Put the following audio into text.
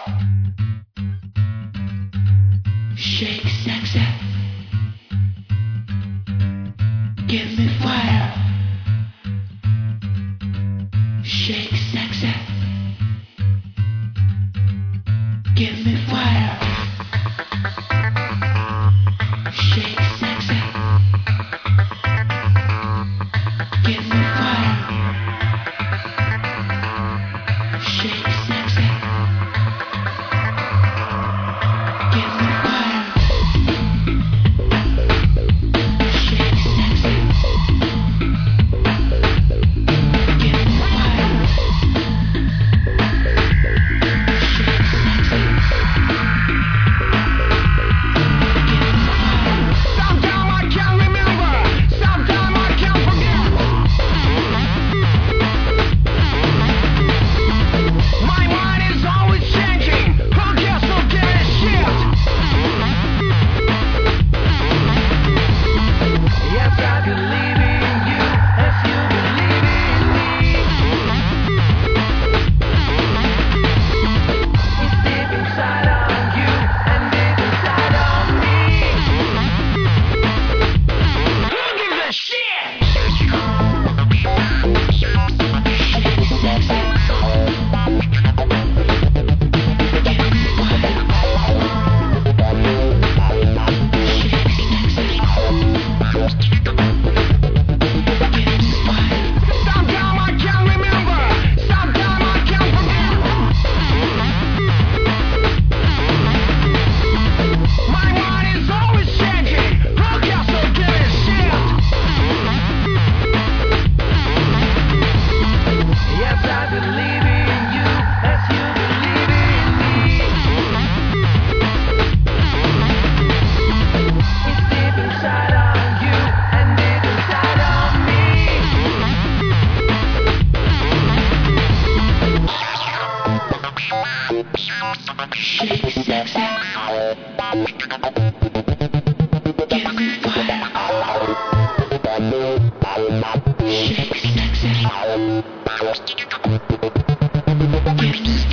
Shake sexy. Give me fire. Shake sexy. Give me fire. Shake sexy. Give me fire. Shake sexy. Give me fire. Shake sexy. Give me fire. Shake sexy. Give me fire. Sometime I can't remember, sometime I can't forget. My mind is always changing. Who cares who give a shit? Yes, I believe in you as you believe in me. It's deep inside on you and deep inside on me. Who gives a shit? Shake sexy. Give me fire. Shake sexy. Give me fire. Sometime I can't remember, sometime I can't forget. My mind is always changing. Who cares who give a shit? Yes, I believe in you as you believe in me. It's deep inside on you and deep inside on me. Shake sexy. Give me fire. Shake sexy. Give me